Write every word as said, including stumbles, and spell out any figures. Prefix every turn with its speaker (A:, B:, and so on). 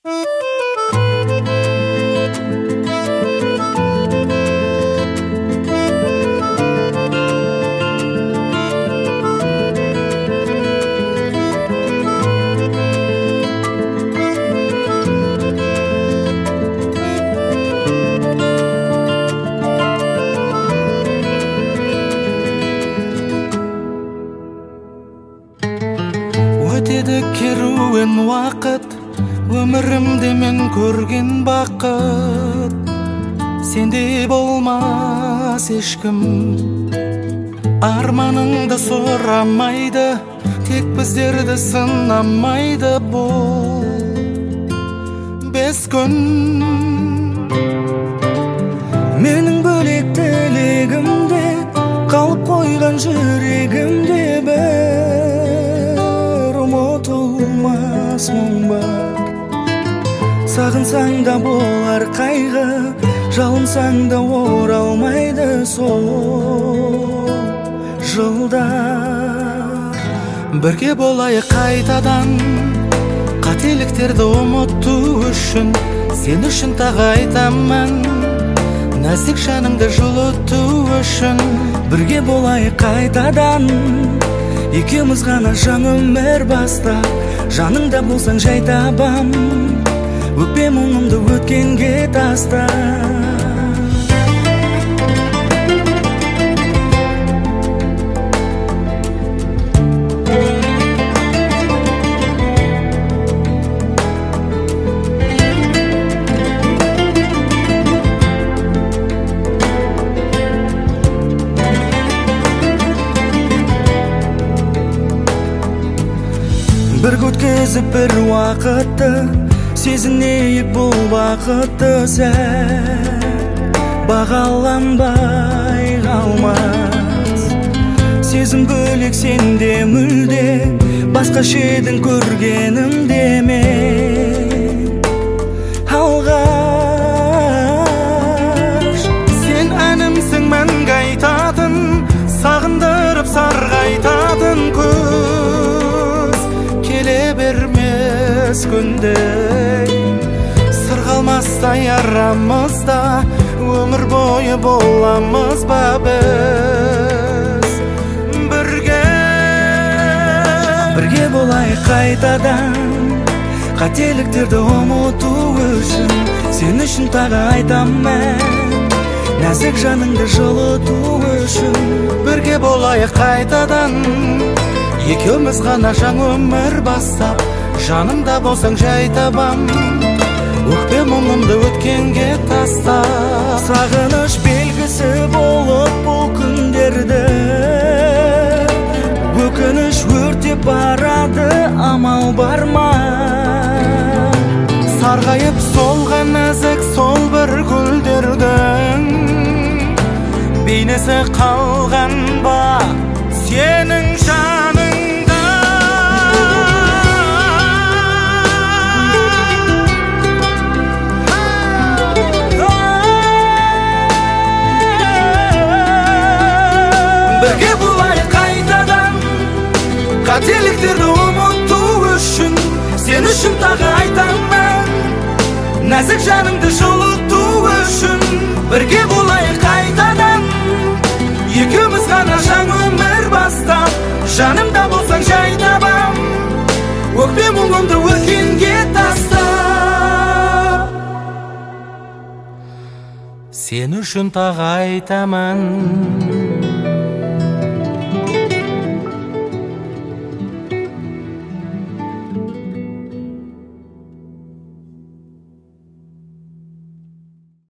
A: Өтеді керуен уақыт, өмірімде мен көрген бақыт. Сенде болмас ешкім, арманыңды сұрамайды, тек біздерді сынамайды бұл бес күн. Менің бөлек тілегімде, қалып қойған жүрегімде бір ұмытылмас мұң бар. Сағынсаң да болар қайғы, жалынсаң да оралмайды сол жылдар. Бірге болайық қайтадан, қателіктерді ұмыту үшін. Сен үшін тағы айтамын, нәзік жаныңды жылыту үшін. Бірге болайық қайтадан, екеуміз ғана жаңа өмір бастап. Жаныңда болсаң жай табам, өкпе мұңымды өткенге таста. Бір өткізіп бір уақытты, сезінейік бұл бақытты сәт. Бағаланбай қалмас, сезім бөлек сенде мүлде, басқаша едің көргенімде мен алғаш. Сен әнімсің мәңгі айтатын, сағындырып сарғайтатын көз. Келе бермес күндей, сырғалмастай арамызда, өмір бойы боламыз ба біз бірге. Бірге болайық қайтадан, қателіктерді ұмыту үшін. Сен үшін тағы айтамын, нәзік жаныңды жылыту үшін. Бірге болайық қайтадан, екеуміз ғана жаңа өмір бастап. Жанымда болсаң жай табам, өкпе мұңымды өткенге таста. Сағыныш белгісі болып бұл күндерді, өкініш өртеп барады, амал бар ма? Сарғайып солған нәзік сол бір гүлдердің бейнесі қалған ба сенің жаныңда? Бірге болайық қайтадан, қателіктерді ұмыту үшін. Сен үшін тағы айтамын, нәзік жаныңды жылыту үшін. Бірге болайық қайтадан, екеуміз ғана жаңа өмір бастап. Жанымда болсаң жай табам, өкпе мұңымды өткенге тастап. Сен үшін тағы айтамын,